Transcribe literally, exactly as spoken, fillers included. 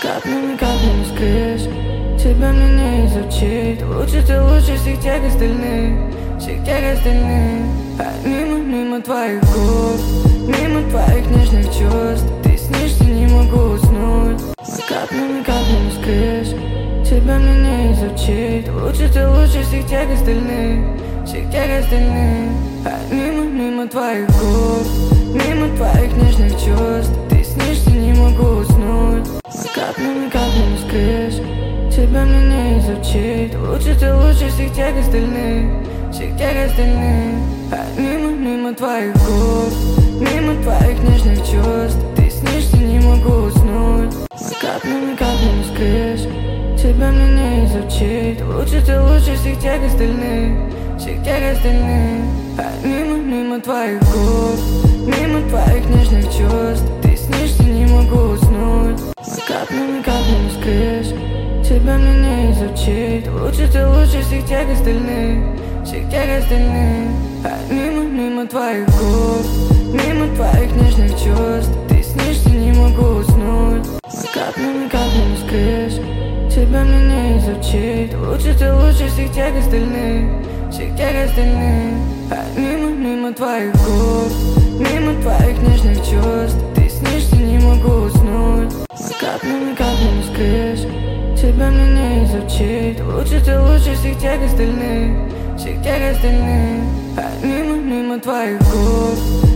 Каплями, каплями скрежет. Тебя мне не изучить. Лучше ты лучше всех тех остальных, всех тех остальных. А мимо, мимо твоих губ, мимо твоих нежных чувств, ты снишься, не могу уснуть. Каплями, каплями скрежет. Тебя мне не изучить. Лучше ты лучше всех тех остальных, всех тех остальных. А мимо, мимо твоих губ, мимо твоих нежных чувств, ты снишься, не могу уснуть. Каплями, каплями скрежет. Тебя мне не изучить. Лучше ты лучше всех тех остальных, всех тех остальных. А мимо, мимо твоих губ, мимо твоих нежных чувств, ты снишься, не могу уснуть. Каплями, каплями скрежет. Тебя мне не изучить. Лучше ты лучше всех тех остальных, всех тех остальных. А мимо, мимо твоих губ, мимо твоих нежных чувств, ты снишься, не могу уснуть. Каплями, каплями скрежет. Тебя мне не изучить. Лучше ты лучше всех тех остальных, всех тех остальных. А мимо, мимо твоих губ, мимо твоих нежных чувств, ты снишься, не могу уснуть. Каплями, каплями скрежет. Тебя мне не изучить. Лучше ты лучше всех тех остальных, всех тех остальных. А мимо, мимо твоих губ, мимо твоих нежных чувств, ты снишься, не могу уснуть. Каплями, каплями скрежет. Тебя мне не изучить. Лучше ты лучше всех тех остальных, всех тех остальных. А мимо, мимо твоих губ,